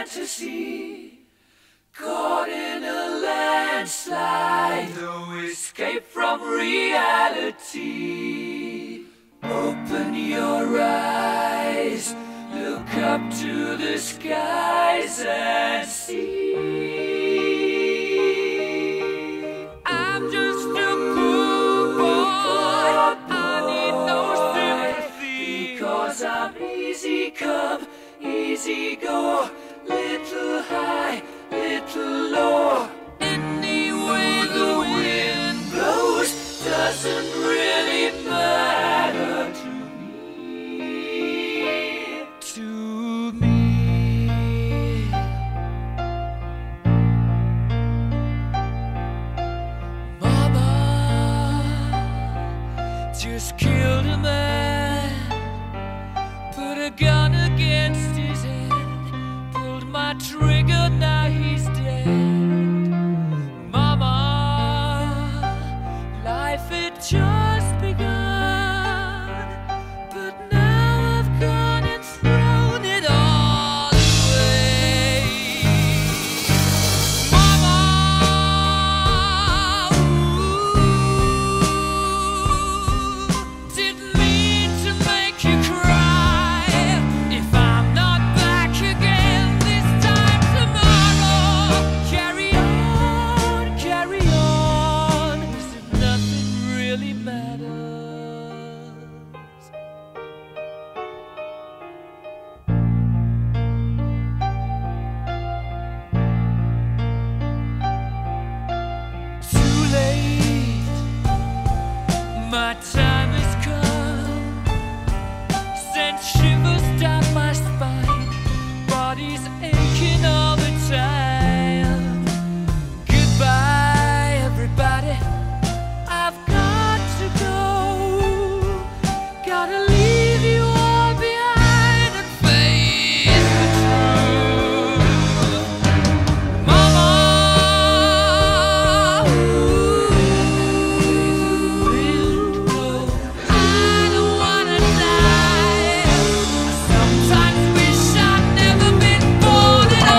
fantasy, caught in a landslide, no escape from reality. Open your eyes, look up to the skies and see. I'm just a poor boy, I need no sympathy, because I'm easy come, easy go, little high, little low. Any way the wind blows doesn't really matter to me. To me. Mama just killed a man, put a gun against his head, pulled my trigger, now he's dead. Mama, life had just begun, but now I've gone and thrown it all away. Mama, ooh, didn't mean to make you cry. If I'm not back again this time tomorrow, carry on, as if nothing really matters. Too late, my time has come, sent shivers down my spine, body's aching all the time. Goodbye, everybody, I've got to go, gotta leave you all behind and face the truth. Mama, I don't wanna die. I sometimes wish I'd never been born at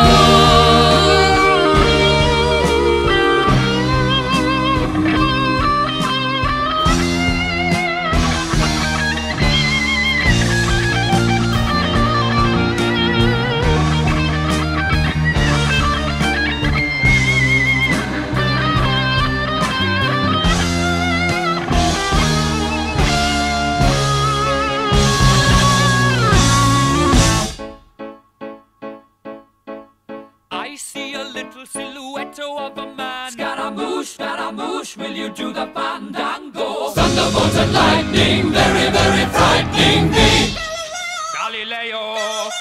I see a little silhouette of a man. Scaramouche, will you do the fandango? Thunderbolts and lightning, very, very frightening me. Galileo,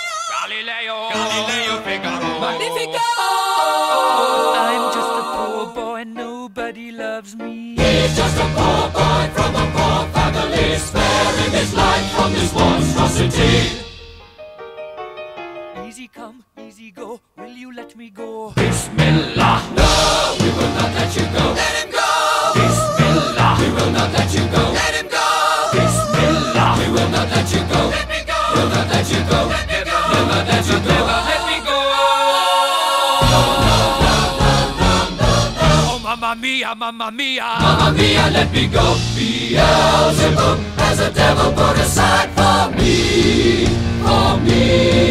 Figaro. Magnifico! I'm just a poor boy, nobody loves me. He's just a poor boy from a poor family, sparing his life from this monstrosity. Easy come, easy go, will you let me go? Bismillah, no, we will not let you go. Let him go! Bismillah, we will not let you go. Let him go! Bismillah, we will not let you go. Let me go! We'll not let you go. Let me go! We'll not let you go. Never let me go! Oh, mamma mia, mamma mia! Mamma mia, let me go! Beelzebub has a devil put aside for me, for me.